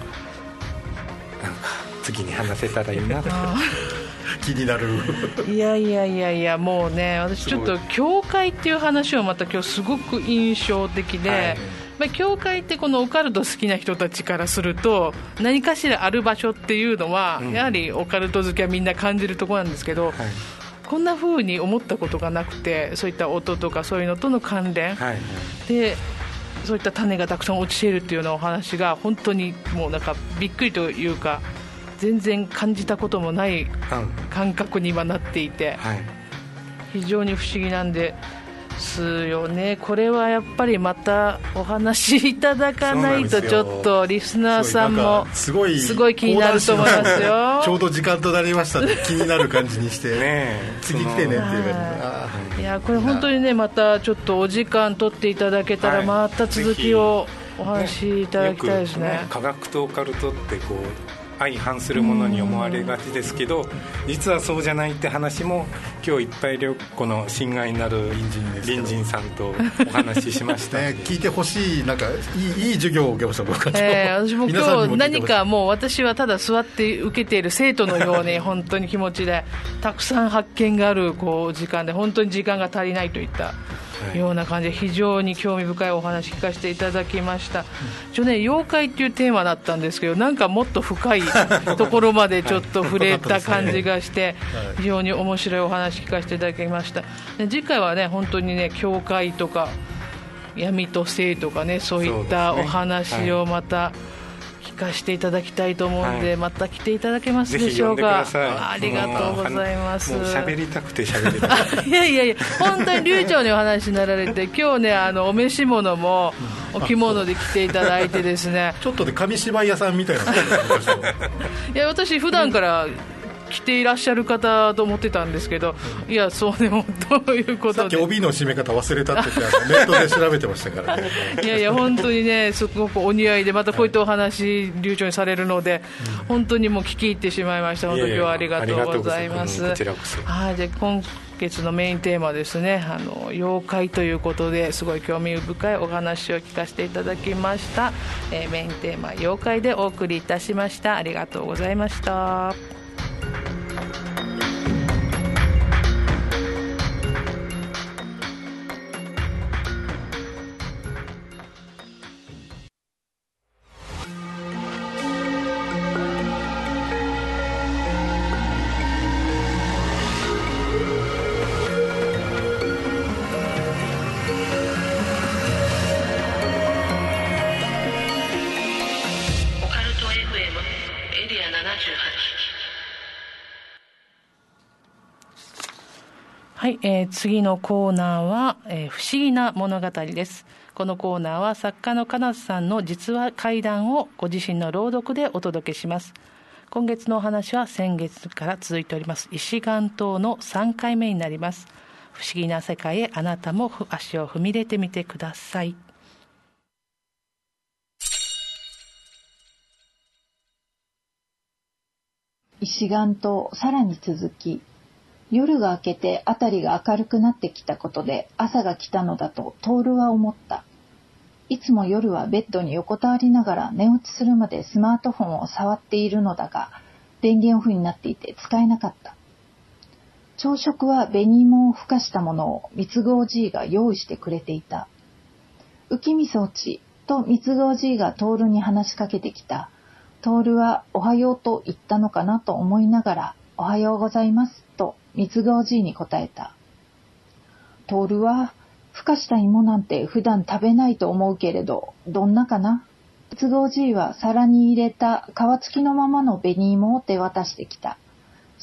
次に話せたらいいなと気になるいやいやいやいやもうね私ちょっと教会っていう話をまた今日すごく印象的で、はいまあ、教会ってこのオカルト好きな人たちからすると何かしらある場所っていうのは、うん、やはりオカルト好きはみんな感じるところなんですけど、はい、こんな風に思ったことがなくてそういった音とかそういうのとの関連、はいはい、でそういった種がたくさん落ちているっていうようなお話が本当にもうなんかびっくりというか全然感じたこともない感覚に今なっていて、はい、非常に不思議なんですよね。これはやっぱりまたお話しいただかないとちょっとリスナーさんもすごい気になると思いますよちょうど時間となりましたので気になる感じにしてね次来てねっていう感じ。いやこれ本当にねまたちょっとお時間取っていただけたらまた続きをお話しいただきたいですね。 ね科学とオカルトってこう相反するものに思われがちですけど実はそうじゃないって話も今日いっぱいこの親愛なる隣人さんとお話ししましたね、聞いてほしいなんかいい、いい授業を受けました僕は、 えー、私も今日何かもう私はただ座って受けている生徒のように本当に気持ちでたくさん発見があるこう時間で本当に時間が足りないといったような感じで非常に興味深いお話聞かせていただきました。一応ね妖怪っていうテーマだったんですけどなんかもっと深いところまでちょっと触れた感じがして非常に面白いお話聞かせていただきました。で次回はね本当にね教会とか闇と聖とかねそういったお話をまた聞かせていただきたいと思うので、はい、また来ていただけますでしょうか。ありがとうございます。 もう喋りたくて喋りたくていやいやいや本当に流暢にお話になられて今日ねあのお召し物もお着物で着ていただいてですねちょっとで紙芝居屋さんみたいないや私普段から着ていらっしゃる方と思ってたんですけど、うん、いやそうでもどういうことでさっき帯の締め方忘れたって言ってネットで調べてましたからねいやいや本当にねすごくお似合いでまたこういったお話流暢にされるので、うん、本当にもう聞き入ってしまいました。本当に今日はありがとうございます。 こちらこそ。 はい、で今月のメインテーマですねあの妖怪ということですごい興味深いお話を聞かせていただきました、えー、メインテーマ妖怪でお送りいたしました。ありがとうございました。はい、えー、次のコーナーは、えー、不思議な物語です。このコーナーは作家の金津さんの実話怪談をご自身の朗読でお届けします。今月のお話は先月から続いております石岩島のさんかいめになります。不思議な世界へあなたも足を踏み入れてみてください。 石岩島さらに続き、夜が明けて辺りが明るくなってきたことで朝が来たのだと徹は思った。いつも夜はベッドに横たわりながら寝落ちするまでスマートフォンを触っているのだが、電源オフになっていて使えなかった。朝食は紅芋をふかしたものを三つ子おじいが用意してくれていた。浮みそちと三つ子おじいが徹に話しかけてきた。徹はおはようと言ったのかなと思いながら、おはようございますと三つ子おじいに答えた。徹は、ふかした芋なんて普段食べないと思うけれど、どんなかな？三つ子おじいは皿に入れた皮付きのままの紅芋を手渡してきた。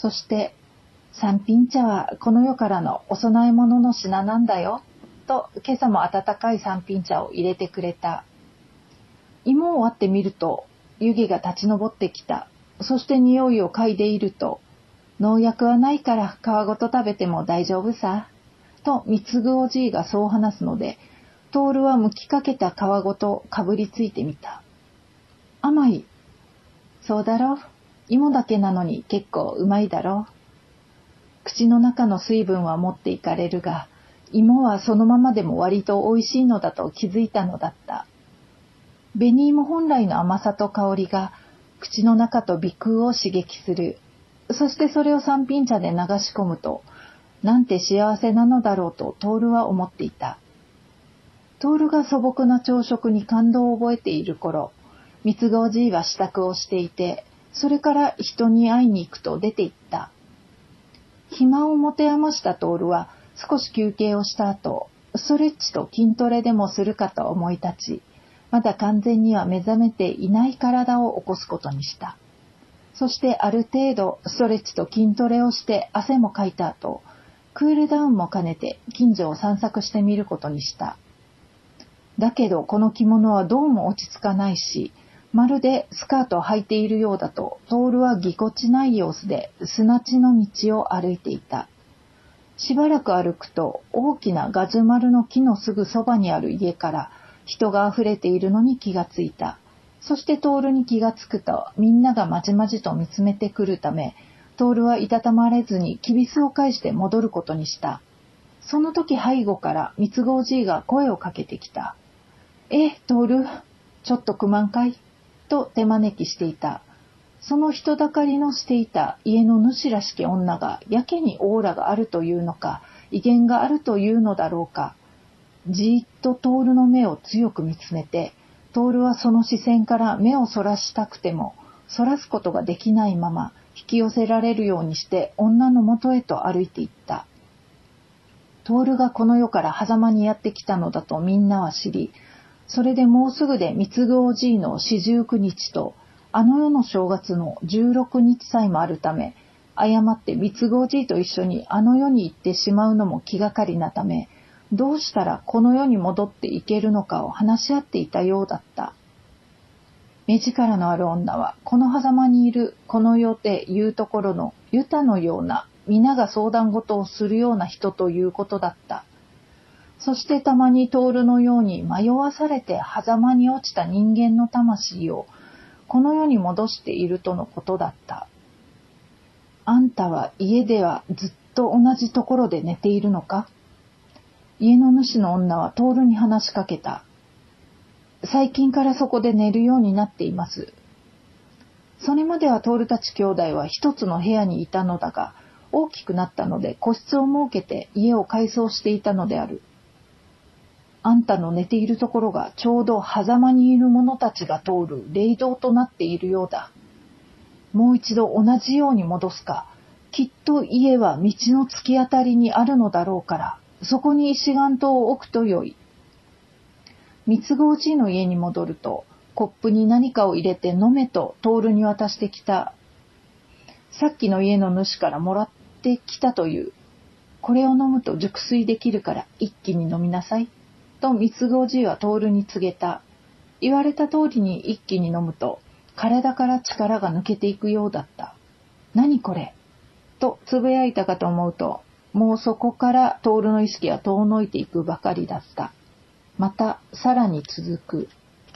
そして、三品茶はこの世からのお供え物の品なんだよ、と今朝も温かい三品茶を入れてくれた。芋を割ってみると、湯気が立ち上ってきた。そして匂いを嗅いでいると、農薬はないから皮ごと食べても大丈夫さ、と貢ぐおじいがそう話すので、徹は剥きかけた皮ごとかぶりついてみた。甘い。そうだろう。芋だけなのに結構うまいだろう。口の中の水分は持っていかれるが、芋はそのままでも割と美味しいのだと気づいたのだった。紅芋本来の甘さと香りが口の中と鼻腔を刺激する。そしてそれを三品茶で流し込むと、なんて幸せなのだろうと徹は思っていた。徹が素朴な朝食に感動を覚えている頃、貢ぐおじいは支度をしていて、それから人に会いに行くと出て行った。暇を持て余した徹は少し休憩をした後、ストレッチと筋トレでもするかと思い立ち、まだ完全には目覚めていない体を起こすことにした。そしてある程度ストレッチと筋トレをして汗もかいた後、クールダウンも兼ねて近所を散策してみることにした。だけどこの着物はどうも落ち着かないし、まるでスカートを履いているようだと、徹はぎこちない様子で砂地の道を歩いていた。しばらく歩くと、大きなガジュマルの木のすぐそばにある家から人があふれているのに気がついた。そして徹に気がつくと、みんながまじまじと見つめてくるため、徹はいたたまれずにきびすを返して戻ることにした。その時背後から貢ぐおじいが声をかけてきた。え、徹、ちょっとくまんかいと手招きしていた。その人だかりのしていた家の主らしき女がやけにオーラがあるというのか、威厳があるというのだろうか。じーっと徹の目を強く見つめて、徹はその視線から目をそらしたくても、そらすことができないまま、引き寄せられるようにして女のもとへと歩いていった。徹がこの世から狭間にやってきたのだとみんなは知り、それでもうすぐで貢ぐおじいの四十九日と、あの世の正月の十六日さえもあるため、誤って貢ぐおじいと一緒にあの世に行ってしまうのも気がかりなため、どうしたらこの世に戻っていけるのかを話し合っていたようだった。目力のある女は、この狭間にいるこの世でいうところのユタのような、皆が相談事をするような人ということだった。そしてたまに徹のように迷わされて狭間に落ちた人間の魂をこの世に戻しているとのことだった。あんたは家ではずっと同じところで寝ているのか？家の主の女は徹に話しかけた。最近からそこで寝るようになっています。それまでは徹たち兄弟は一つの部屋にいたのだが、大きくなったので個室を設けて家を改装していたのである。あんたの寝ているところがちょうど狭間にいる者たちが通る霊道となっているようだ。もう一度同じように戻すか、きっと家は道の突き当たりにあるのだろうから、そこに石岩塔を置くとよい。貢ぐおじいの家に戻ると、コップに何かを入れて飲めと徹に渡してきた。さっきの家の主からもらってきたという。これを飲むと熟睡できるから一気に飲みなさい。と貢ぐおじいは徹に告げた。言われた通りに一気に飲むと、体から力が抜けていくようだった。何これとつぶやいたかと思うと、もうそこから徹の意識は遠のいていくばかりだった。またさらに続く。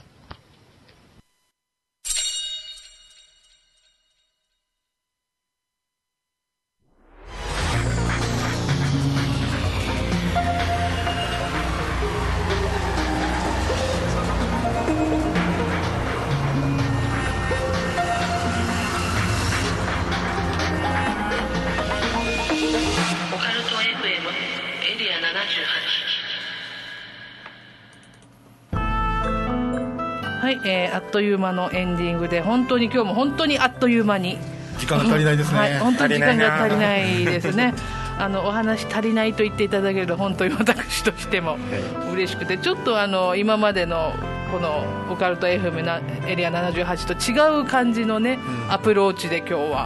はい、えー、あっという間のエンディングで、本当に今日も本当にあっという間に時間が足りないですね、はい、 本当に時間が足りないですねあのお話足りないと言っていただけると本当に私としても嬉しくて、ちょっとあの今までのこのオカルト エフエム なエリアななじゅうはちと違う感じのね、うん、アプローチで今日は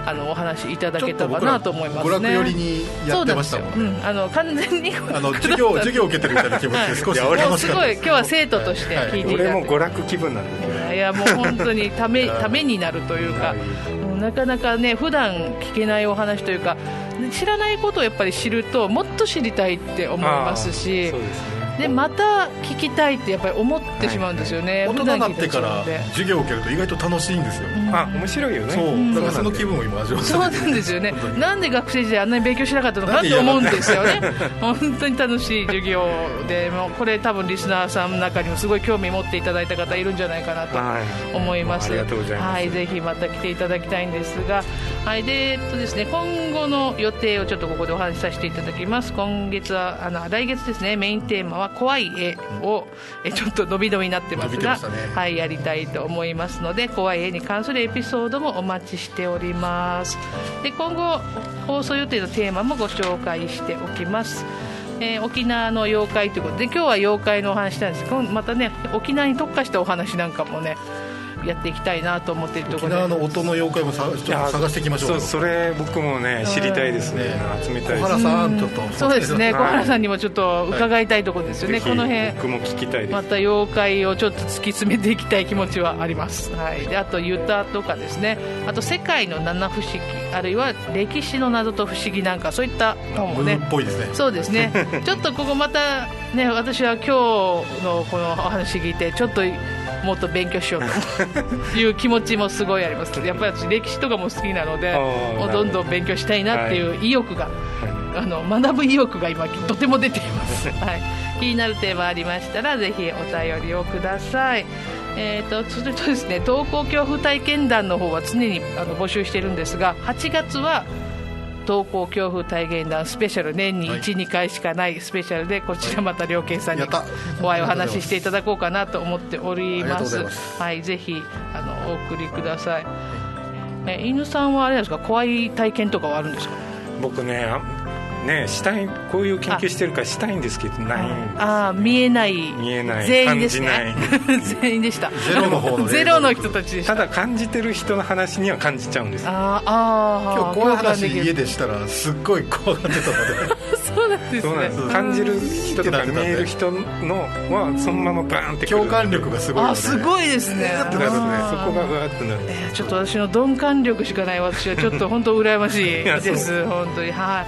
あのお話いただけたらなと思いますね。 娯楽寄りにやってましたもんね。 うん、あの完全にあの授業授業受けてるみたいな気持ちで少しはい、もうすごい今日は生徒として聞いていただいて、 俺も娯楽気分なんですよね。 いやもう本当にためためになるというか、もうなかなかね普段聞けないお話というか、知らないことをやっぱり知るともっと知りたいって思いますし、そうですね、でまた聞きたいってやっぱり思ってしまうんですよね、 はい、大人になってから授業を受けると意外と楽しいんですよ、うん、 あ面白いよね。 そうだからその気分を今味わってそうなんですよねなんで学生時代あんなに勉強しなかったのかって思うんですよね本当に楽しい授業で、もうこれ多分リスナーさんの中にもすごい興味持っていただいた方いるんじゃないかなと思います、はい、 ありがとうございます、 はい、ぜひまた来ていただきたいんですが、はい、で、えっとですね、今後の予定をちょっとここでお話しさせていただきます。今月はあの来月ですね、メインテーマは怖い絵を、うん、えちょっと伸び伸びになってますが、ね、はい、やりたいと思いますので、怖い絵に関するエピソードもお待ちしております。で今後放送予定のテーマもご紹介しておきます。えー、沖縄の妖怪ということで今日は妖怪のお話なんですけど、またね沖縄に特化したお話なんかもねやっていきたいなと思っているところで、 沖縄の音の妖怪もさちょっと探していきましょう。 そう、それ僕もね知りたいですね、集めたいです。 小原さんちょっと、 そうですね、小原さんにもちょっと伺いたいところですよね、はい、この辺僕も聞きたいです。 また妖怪をちょっと突き詰めていきたい気持ちはあります、はい、であとユタとかですね、あと世界の七不思議、あるいは歴史の謎と不思議なんか、そういった本もね、 ムーンっぽいですね。 そうですねちょっとここまたね、私は今日のこのお話聞いてちょっともっと勉強しようという気持ちもすごいあります。やっぱり私歴史とかも好きなので、もうどんどん勉強したいなっていう意欲が、はい、あの学ぶ意欲が今とても出ています、はい、気になるテーマありましたらぜひお便りをください。えー、とそれとですね、登校恐怖体験談の方は常にあの募集しているんですが、はちがつは登校恐怖体験談スペシャル、年にいち、はい、にかいしかないスペシャルで、こちらまた良慶さんにお会いお話ししていただこうかなと思っております。はい、ぜひあのお送りください。え犬さんはあれですか、怖い体験とかはあるんですか？ 僕ねね、したい、こういう研究してるからしたいんですけどないんです。 ああ、見えない見えない全員ですね全員でした。 ゼロの方のゼロの人たちでした。 ただ感じてる人の話には感じちゃうんです。 ああ、 今日怖い話家でしたらすっごい怖がってたのでそうなんですね。 そうなんです。感じる人とか見える人のはそのままバーンってくる。 共感力がすごいので、 あ、すごいですね。 だからね、そこがうわっとなる、 えー、ちょっと私の鈍感力しかない私はちょっと本当羨ましいです本当に。はい、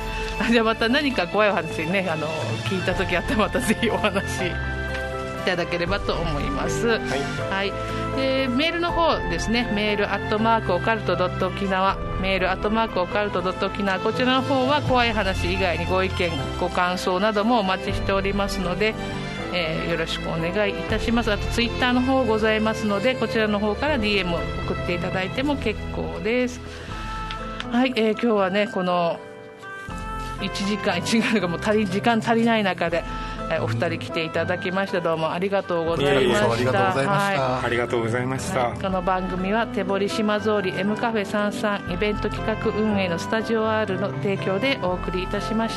じゃあまた何か怖いお話ね、あの聞いた時あったらまたぜひお話いただければと思います。はい、はい、でメールの方ですね、メールアットマークオカルトドット沖縄、メールアットマークオカルトドット沖縄、こちらの方は怖い話以外にご意見ご感想などもお待ちしておりますので、えー、よろしくお願いいたします。あとツイッターの方ございますので、こちらの方から ディーエム を送っていただいても結構です。はい、えー、今日はねこのいちじかんいちじかんがもう足り時間足りない中で、えー、お二人来ていただきましてどうもありがとうございました。 ありがとうございました。 ありがとうございました。 はい、この番組は手堀島通り M カフェさんじゅうさんイベント企画運営のスタジオ R の提供でお送りいたしました。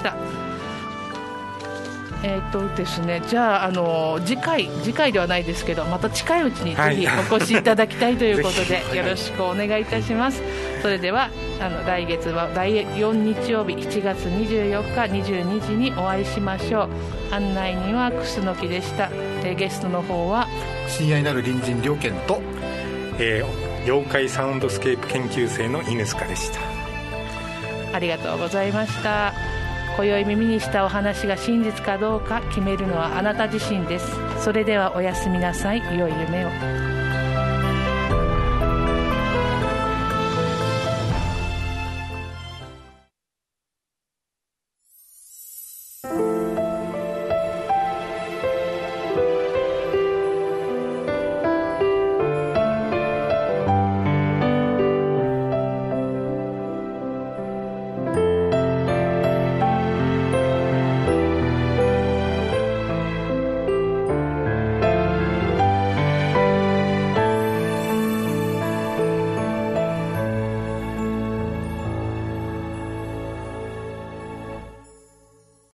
えーとですね、じゃあ、あの次回次回ではないですけどまた近いうちにぜひお越しいただきたいということで、はい、よろしくお願いいたします。それではあの来月はだいよん日曜日しちがつにじゅうよっかにじゅうにじにお会いしましょう。案内人は楠木でした。えー、ゲストの方は親愛なる隣人良健と、 えー、妖怪サウンドスケープ研究生の犬塚でした。 ありがとうございました。今宵耳にしたお話が真実かどうか決めるのはあなた自身です。それではおやすみなさい。良い夢を。